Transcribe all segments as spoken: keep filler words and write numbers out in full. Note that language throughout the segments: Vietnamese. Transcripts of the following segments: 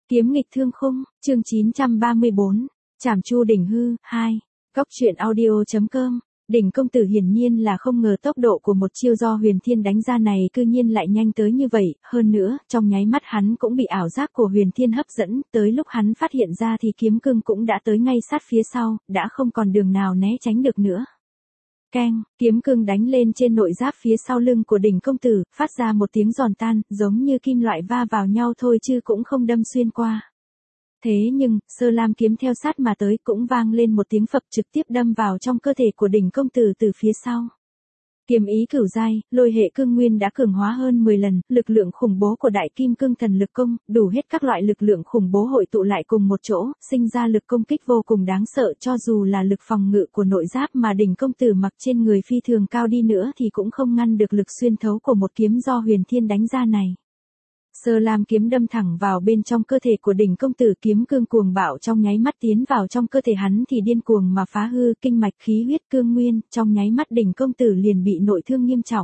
Kiếm nghịch thương khung, chương chín trăm ba mươi bốn, Trảm Chu đỉnh hư, hai. Góc truyện audio.com. Đỉnh công tử hiển nhiên là không ngờ tốc độ của một chiêu do Huyền Thiên đánh ra này cư nhiên lại nhanh tới như vậy, hơn nữa, trong nháy mắt hắn cũng bị ảo giác của Huyền Thiên hấp dẫn, tới lúc hắn phát hiện ra thì kiếm cương cũng đã tới ngay sát phía sau, đã không còn đường nào né tránh được nữa. Keng, kiếm cương đánh lên trên nội giáp phía sau lưng của đỉnh công tử, phát ra một tiếng giòn tan, giống như kim loại va vào nhau thôi chứ cũng không đâm xuyên qua. Thế nhưng, Sơ Lam kiếm theo sát mà tới cũng vang lên một tiếng phập trực tiếp đâm vào trong cơ thể của đỉnh công tử từ phía sau. Kiếm ý cửu giai, lôi hệ cương nguyên đã cường hóa hơn mười lần, lực lượng khủng bố của đại kim cương thần lực công, đủ hết các loại lực lượng khủng bố hội tụ lại cùng một chỗ, sinh ra lực công kích vô cùng đáng sợ, cho dù là lực phòng ngự của nội giáp mà đỉnh công tử mặc trên người phi thường cao đi nữa thì cũng không ngăn được lực xuyên thấu của một kiếm do Huyền Thiên đánh ra này. Sơ Lam kiếm đâm thẳng vào bên trong cơ thể của đỉnh công tử, kiếm cương cuồng bạo trong nháy mắt tiến vào trong cơ thể hắn thì điên cuồng mà phá hư kinh mạch khí huyết cương nguyên, trong nháy mắt đỉnh công tử liền bị nội thương nghiêm trọng.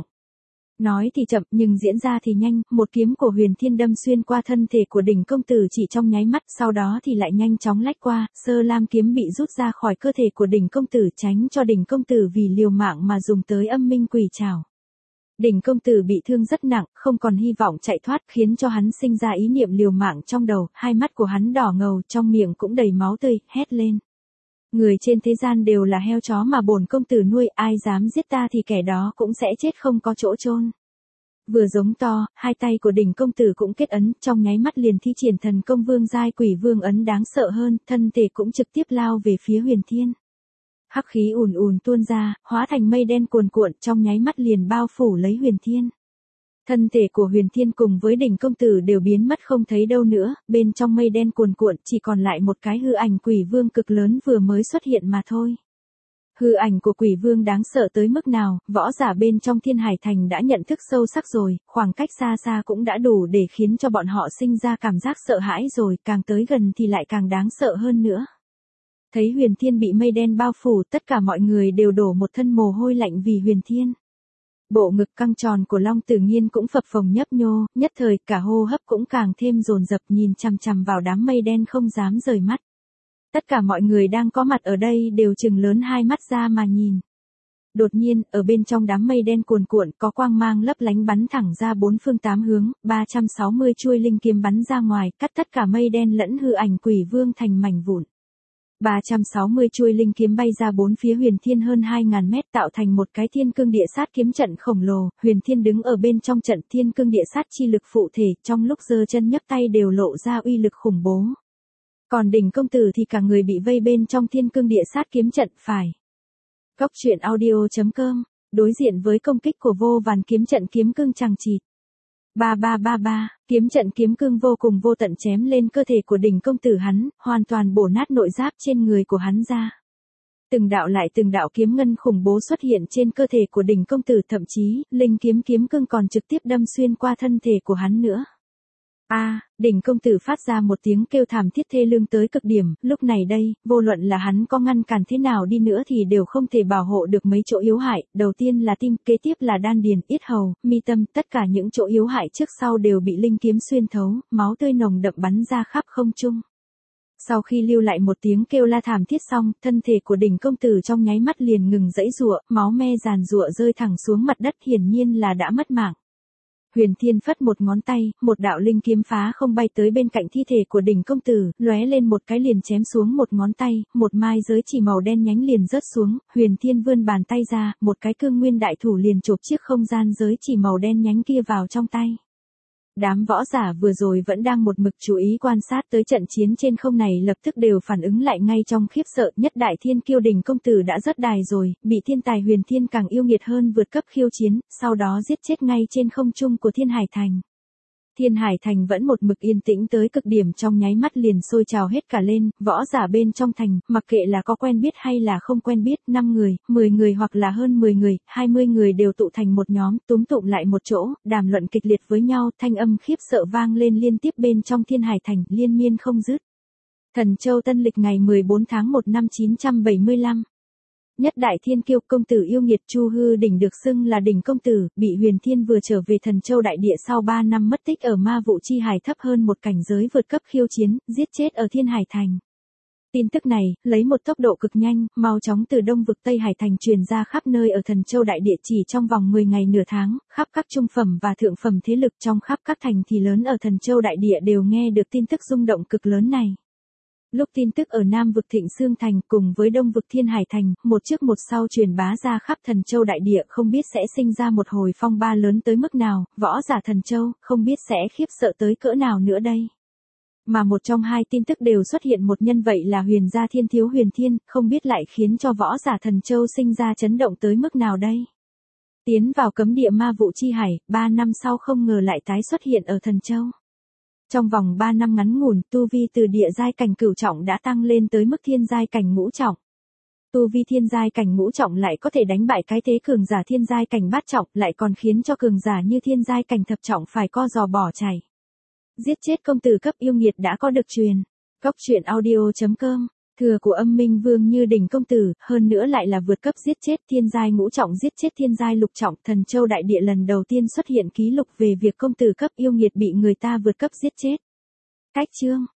Nói thì chậm nhưng diễn ra thì nhanh, một kiếm của Huyền Thiên đâm xuyên qua thân thể của đỉnh công tử chỉ trong nháy mắt, sau đó thì lại nhanh chóng lách qua, Sơ Lam kiếm bị rút ra khỏi cơ thể của đỉnh công tử, tránh cho đỉnh công tử vì liều mạng mà dùng tới âm minh quỷ trảo. Đỉnh công tử bị thương rất nặng, không còn hy vọng chạy thoát, khiến cho hắn sinh ra ý niệm liều mạng trong đầu, hai mắt của hắn đỏ ngầu, trong miệng cũng đầy máu tươi, hét lên. Người trên thế gian đều là heo chó mà bổn công tử nuôi, ai dám giết ta thì kẻ đó cũng sẽ chết không có chỗ chôn. Vừa giống to, hai tay của đỉnh công tử cũng kết ấn, trong nháy mắt liền thi triển thần công vương giai quỷ vương ấn đáng sợ hơn, thân thể cũng trực tiếp lao về phía Huyền Thiên. Hắc khí ùn ùn tuôn ra, hóa thành mây đen cuồn cuộn, trong nháy mắt liền bao phủ lấy Huyền Thiên. Thân thể của Huyền Thiên cùng với đỉnh công tử đều biến mất không thấy đâu nữa, bên trong mây đen cuồn cuộn chỉ còn lại một cái hư ảnh quỷ vương cực lớn vừa mới xuất hiện mà thôi. Hư ảnh của quỷ vương đáng sợ tới mức nào, võ giả bên trong Thiên Hải Thành đã nhận thức sâu sắc rồi, khoảng cách xa xa cũng đã đủ để khiến cho bọn họ sinh ra cảm giác sợ hãi rồi, càng tới gần thì lại càng đáng sợ hơn nữa. Thấy Huyền Thiên bị mây đen bao phủ, tất cả mọi người đều đổ một thân mồ hôi lạnh vì Huyền Thiên. Bộ ngực căng tròn của Long Tử Nghiên cũng phập phồng nhấp nhô, nhất thời cả hô hấp cũng càng thêm dồn dập, nhìn chằm chằm vào đám mây đen không dám rời mắt. Tất cả mọi người đang có mặt ở đây đều trừng lớn hai mắt ra mà nhìn. Đột nhiên, ở bên trong đám mây đen cuồn cuộn có quang mang lấp lánh bắn thẳng ra bốn phương tám hướng, ba trăm sáu mươi chuôi linh kiếm bắn ra ngoài, cắt tất cả mây đen lẫn hư ảnh quỷ vương thành mảnh vụn. ba trăm sáu mươi chuôi linh kiếm bay ra bốn phía Huyền Thiên hơn hai ngàn mét, tạo thành một cái thiên cương địa sát kiếm trận khổng lồ. Huyền Thiên đứng ở bên trong trận thiên cương địa sát chi lực phụ thể, trong lúc giơ chân nhấc tay đều lộ ra uy lực khủng bố. Còn đỉnh công tử thì cả người bị vây bên trong thiên cương địa sát kiếm trận phải. Góc truyện audio.com, đối diện với công kích của vô vàn kiếm trận kiếm cương chằng chịt. ba ba ba ba, kiếm trận kiếm cương vô cùng vô tận chém lên cơ thể của đỉnh công tử hắn, hoàn toàn bổ nát nội giáp trên người của hắn ra. Từng đạo lại từng đạo kiếm ngân khủng bố xuất hiện trên cơ thể của đỉnh công tử, thậm chí, linh kiếm kiếm cương còn trực tiếp đâm xuyên qua thân thể của hắn nữa. A, à, đỉnh công tử phát ra một tiếng kêu thảm thiết thê lương tới cực điểm, lúc này đây, vô luận là hắn có ngăn cản thế nào đi nữa thì đều không thể bảo hộ được mấy chỗ yếu hại, đầu tiên là tim, kế tiếp là đan điền, yết hầu, mi tâm, tất cả những chỗ yếu hại trước sau đều bị linh kiếm xuyên thấu, máu tươi nồng đậm bắn ra khắp không trung. Sau khi lưu lại một tiếng kêu la thảm thiết xong, thân thể của đỉnh công tử trong nháy mắt liền ngừng giãy giụa, máu me giàn giụa rơi thẳng xuống mặt đất, hiển nhiên là đã mất mạng. Huyền Thiên phất một ngón tay, một đạo linh kiếm phá không bay tới bên cạnh thi thể của đỉnh công tử, lóe lên một cái liền chém xuống một ngón tay, một mai giới chỉ màu đen nhánh liền rớt xuống, Huyền Thiên vươn bàn tay ra, một cái cương nguyên đại thủ liền chộp chiếc không gian giới chỉ màu đen nhánh kia vào trong tay. Đám võ giả vừa rồi vẫn đang một mực chú ý quan sát tới trận chiến trên không này lập tức đều phản ứng lại ngay trong khiếp sợ, nhất đại thiên kiêu đỉnh công tử đã rớt đài rồi, bị thiên tài Huyền Thiên càng yêu nghiệt hơn vượt cấp khiêu chiến, sau đó giết chết ngay trên không trung của Thiên Hải Thành. Thiên Hải Thành vẫn một mực yên tĩnh tới cực điểm, trong nháy mắt liền sôi trào hết cả lên, võ giả bên trong thành, mặc kệ là có quen biết hay là không quen biết, năm người, mười người hoặc là hơn mười người, hai mươi người đều tụ thành một nhóm, túm tụm lại một chỗ, đàm luận kịch liệt với nhau, thanh âm khiếp sợ vang lên liên tiếp bên trong Thiên Hải Thành, liên miên không dứt. Thần Châu Tân Lịch ngày mười bốn tháng một năm chín trăm bảy mươi lăm. Nhất đại thiên kiêu công tử yêu nghiệt Chu Hư Đỉnh được xưng là đỉnh công tử, bị Huyền Thiên vừa trở về Thần Châu đại địa sau ba năm mất tích ở ma vụ chi hải thấp hơn một cảnh giới vượt cấp khiêu chiến, giết chết ở Thiên Hải Thành. Tin tức này, lấy một tốc độ cực nhanh, mau chóng từ Đông vực Tây Hải Thành truyền ra khắp nơi ở Thần Châu đại địa chỉ trong vòng mười ngày nửa tháng, khắp các trung phẩm và thượng phẩm thế lực trong khắp các thành thị lớn ở Thần Châu đại địa đều nghe được tin tức rung động cực lớn này. Lúc tin tức ở Nam vực Thịnh Xương Thành cùng với Đông vực Thiên Hải Thành, một trước một sau truyền bá ra khắp Thần Châu đại địa không biết sẽ sinh ra một hồi phong ba lớn tới mức nào, võ giả Thần Châu, không biết sẽ khiếp sợ tới cỡ nào nữa đây. Mà một trong hai tin tức đều xuất hiện một nhân vậy là Huyền gia thiên thiếu Huyền Thiên, không biết lại khiến cho võ giả Thần Châu sinh ra chấn động tới mức nào đây. Tiến vào cấm địa ma vụ chi hải, ba năm sau không ngờ lại tái xuất hiện ở Thần Châu. Trong vòng ba năm ngắn ngủn, tu vi từ địa giai cảnh cửu trọng đã tăng lên tới mức thiên giai cảnh ngũ trọng. Tu vi thiên giai cảnh ngũ trọng lại có thể đánh bại cái thế cường giả thiên giai cảnh bát trọng, lại còn khiến cho cường giả như thiên giai cảnh thập trọng phải co giò bỏ chạy. Giết chết công tử cấp yêu nghiệt đã có được truyền. Cốc truyện audio chấm com. Thừa của Âm Minh Vương như đỉnh công tử, hơn nữa lại là vượt cấp giết chết thiên giai ngũ trọng giết chết thiên giai lục trọng. Thần Châu đại địa lần đầu tiên xuất hiện ký lục về việc công tử cấp yêu nghiệt bị người ta vượt cấp giết chết. Cách chương